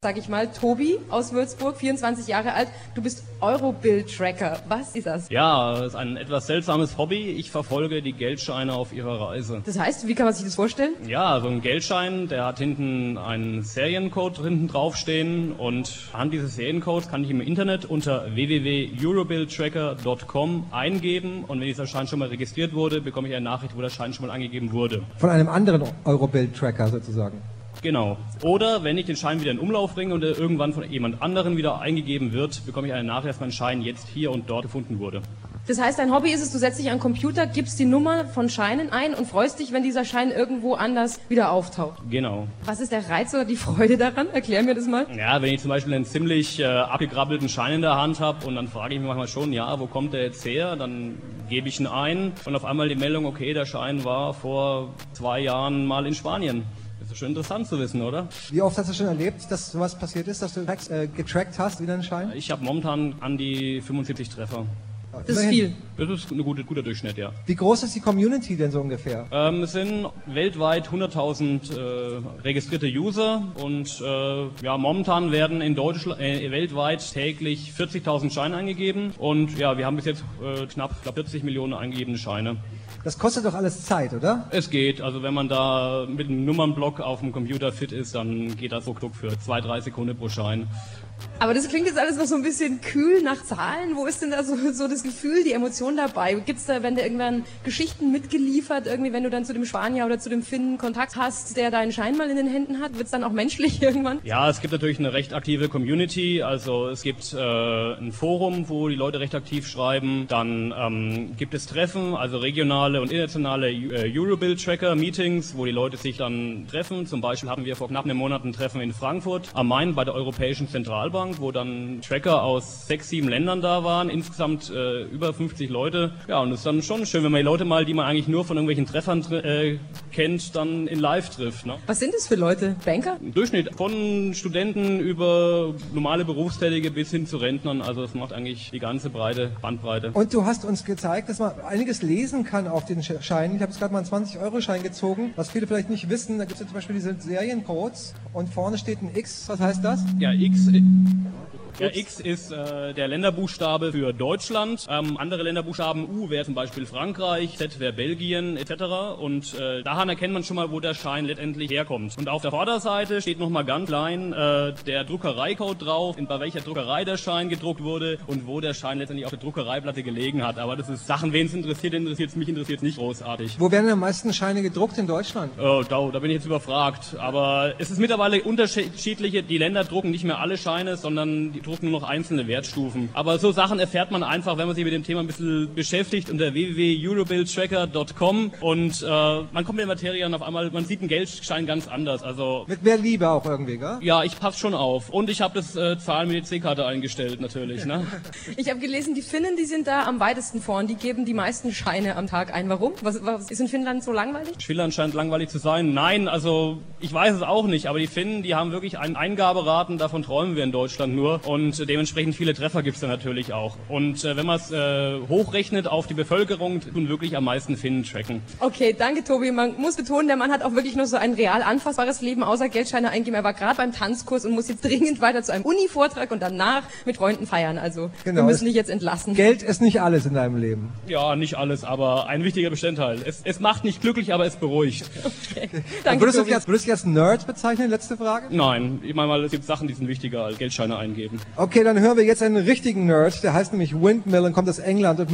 Sag ich mal, Tobi aus Würzburg, 24 Jahre alt. Du bist Eurobill-Tracker. Was ist das? Ja, das ist ein etwas seltsames Hobby. Ich verfolge die Geldscheine auf ihrer Reise. Das heißt, wie kann man sich das vorstellen? Ja, so ein Geldschein, der hat hinten einen Seriencode hinten draufstehen und anhand dieses Seriencodes kann ich im Internet unter www.eurobilltracker.com eingeben und wenn dieser Schein schon mal registriert wurde, bekomme ich eine Nachricht, wo der Schein schon mal angegeben wurde. Von einem anderen Eurobill-Tracker sozusagen. Genau. Oder wenn ich den Schein wieder in Umlauf bringe und er irgendwann von jemand anderen wieder eingegeben wird, bekomme ich eine Nachricht, dass mein Schein jetzt hier und dort gefunden wurde. Das heißt, dein Hobby ist es, du setzt dich an den Computer, gibst die Nummer von Scheinen ein und freust dich, wenn dieser Schein irgendwo anders wieder auftaucht. Genau. Was ist der Reiz oder die Freude daran? Erklär mir das mal. Ja, wenn ich zum Beispiel einen ziemlich abgegrabbelten Schein in der Hand habe und dann frage ich mich manchmal schon, ja, wo kommt der jetzt her? Dann gebe ich ihn ein und auf einmal die Meldung, okay, der Schein war vor 2 Jahren mal in Spanien. Das ist schon interessant zu wissen, oder? Wie oft hast du schon erlebt, dass sowas passiert ist, dass du getrackt hast, wieder einen Schein? Ich habe momentan an die 75 Treffer. Das ist viel. Das ist ein guter Durchschnitt, ja. Wie groß ist die Community denn so ungefähr? Es sind weltweit 100.000 registrierte User und ja, momentan werden in Deutschland weltweit täglich 40.000 Scheine eingegeben und ja, wir haben bis jetzt knapp 40 Millionen eingegebene Scheine. Das kostet doch alles Zeit, oder? Es geht, also wenn man da mit einem Nummernblock auf dem Computer fit ist, dann geht das ruckzuck für 2-3 Sekunden pro Schein. Aber das klingt jetzt alles noch so ein bisschen kühl nach Zahlen. Wo ist denn da so das Gefühl, die Emotion dabei? Gibt's da, wenn dir irgendwann Geschichten mitgeliefert, irgendwie, wenn du dann zu dem Spanier oder zu dem Finnen Kontakt hast, der deinen Schein mal in den Händen hat? Wird's dann auch menschlich irgendwann? Ja, es gibt natürlich eine recht aktive Community. Also es gibt ein Forum, wo die Leute recht aktiv schreiben. Dann gibt es Treffen, also regionale und internationale Eurobill-Tracker-Meetings, wo die Leute sich dann treffen. Zum Beispiel hatten wir vor knapp einem Monat ein Treffen in Frankfurt am Main bei der Europäischen Zentralbank, wo dann Tracker aus 6, 7 Ländern da waren, insgesamt über 50 Leute. Ja, und es ist dann schon schön, wenn man die Leute mal, die man eigentlich nur von irgendwelchen Treffern kennt, dann in Live trifft. Ne? Was sind das für Leute? Banker? Im Durchschnitt von Studenten über normale Berufstätige bis hin zu Rentnern, also es macht eigentlich die ganze Bandbreite. Und du hast uns gezeigt, dass man einiges lesen kann auf den Scheinen. Ich habe jetzt gerade mal einen 20-Euro-Schein gezogen. Was viele vielleicht nicht wissen, da gibt es ja zum Beispiel diese Seriencodes und vorne steht ein X. Was heißt das? Ja, X ist der Länderbuchstabe für Deutschland. Andere Länderbuchstaben, U wäre zum Beispiel Frankreich, Z wäre Belgien etc. Und daran erkennt man schon mal, wo der Schein letztendlich herkommt. Und auf der Vorderseite steht nochmal ganz klein der Druckereicode drauf, bei welcher Druckerei der Schein gedruckt wurde und wo der Schein letztendlich auf der Druckereiplatte gelegen hat. Aber das ist Sachen, wen es interessiert, mich interessiert es nicht großartig. Wo werden am meisten Scheine gedruckt in Deutschland? Da bin ich jetzt überfragt. Aber es ist mittlerweile unterschiedliche, die Länder drucken nicht mehr alle Scheine, sondern die drucken nur noch einzelne Wertstufen. Aber so Sachen erfährt man einfach, wenn man sich mit dem Thema ein bisschen beschäftigt unter www.eurobilltracker.com und man kommt in die Materie und auf einmal, man sieht einen Geldschein ganz anders. Also mit mehr Liebe auch irgendwie, gell? Ja, ich passe schon auf. Und ich habe das Zahlen mit EC-Karte eingestellt natürlich. Ne? Ich habe gelesen, die Finnen, die sind da am weitesten vorn. Die geben die meisten Scheine am Tag ein. Warum? Was ist in Finnland so langweilig? Finnland scheint langweilig zu sein. Nein, also ich weiß es auch nicht. Aber die Finnen, die haben wirklich Eingaberaten, davon träumen wir in Deutschland nur. Und dementsprechend viele Treffer gibt es da natürlich auch. Und wenn man es hochrechnet auf die Bevölkerung, tun wirklich am meisten Finnen tracken. Okay, danke Tobi. Man muss betonen, der Mann hat auch wirklich nur so ein real anfassbares Leben, außer Geldscheine eingeben. Er war gerade beim Tanzkurs und muss jetzt dringend weiter zu einem Uni-Vortrag und danach mit Freunden feiern. Also wir müssen dich jetzt entlassen. Geld ist nicht alles in deinem Leben. Ja, nicht alles, aber ein wichtiger Bestandteil. Es macht nicht glücklich, aber es beruhigt. Okay. Danke, würdest du dich als Nerd bezeichnen? Letzte Frage? Nein, ich meine mal, es gibt Sachen, die sind wichtiger als Geldscheine eingeben. Okay, dann hören wir jetzt einen richtigen Nerd, der heißt nämlich Windmill und kommt aus England und